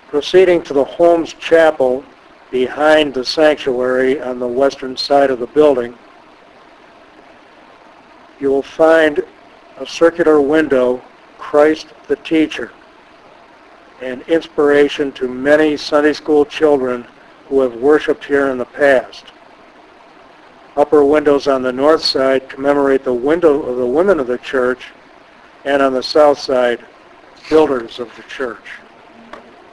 Proceeding to the Holmes Chapel behind the sanctuary on the western side of the building, you will find a circular window, Christ the Teacher, an inspiration to many Sunday school children who have worshiped here in the past. Upper windows on the north side commemorate the window of the women of the church, and on the south side, builders of the church.